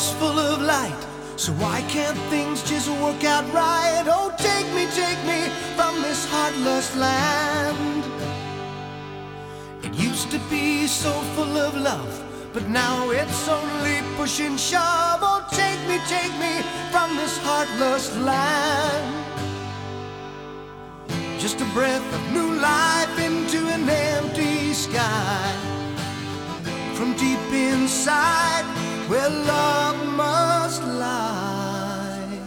is full of light, so why can't things just work out right? Oh, take me from this heartless land. It used to be so full of love, but now it's only push and shove. Oh, take me from this heartless land. Just a breath of new life into an empty sky, from deep inside where love must lie.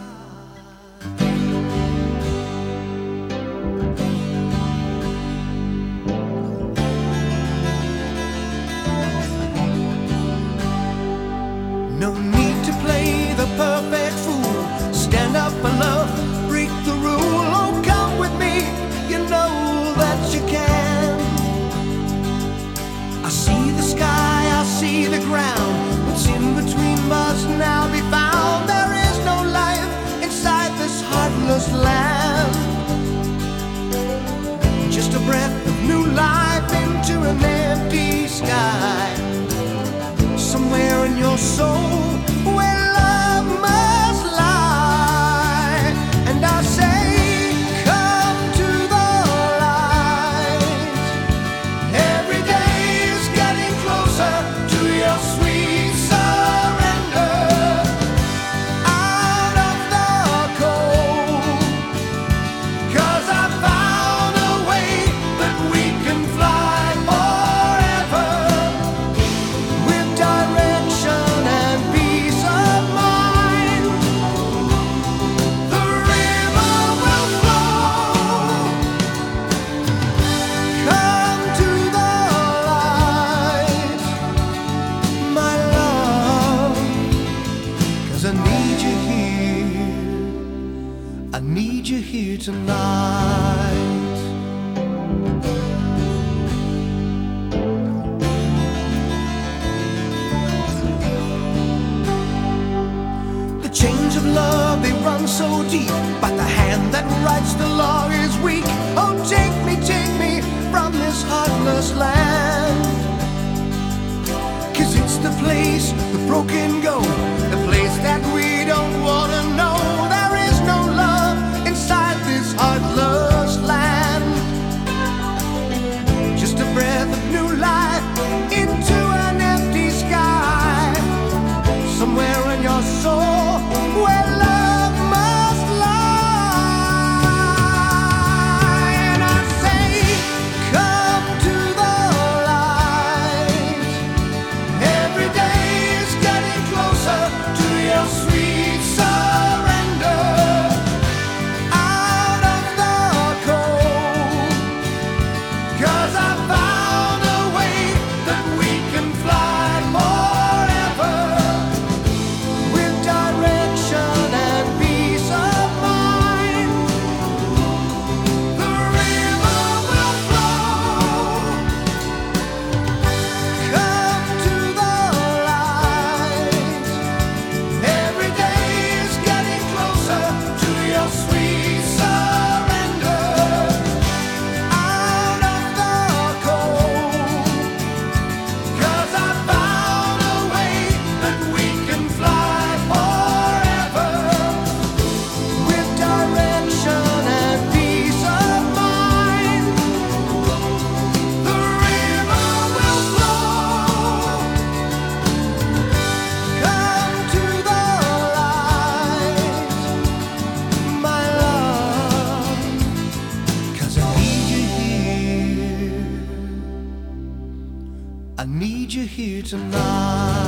No need to play the perfect fool. Stand up for love, break the rule. Oh, come with me, you know that you can. I see the sky, I see the ground. What's in between must now be found. There is no life inside this heartless land. Just a breath of new life into an empty sky, somewhere in your soul where love must lie. And I say, come to the light. Every day is getting closer to your sweet surrender. Out of the cold, 'cause I found a way that we can fly forever, with direction and peace of mind. The river will flow. Come to the light, my love, 'cause I need you here. I need you here tonight. The chains of love, they run so deep, but the hand that writes the law is weak. Oh, take me from this heartless land. 'Cause it's the place the broken go, the place that we don't wanna know. There is no love inside this heartless land. Just a breath of new life into an empty sky, somewhere in your soul where love must lie. And I say, come to the light. Every day is getting closer to your sweet surrender. Out of the cold, 'cause I found a way that we can fly forever, with direction and peace of mind. The river will flow. Come to the light. Every day is getting closer to your sweet surrender. Out of the cold, 'cause I found a way that we can fly forever, with direction and peace of mind. The river will flow. Come to the light, my love, 'cause I need you here. I need you here tonight.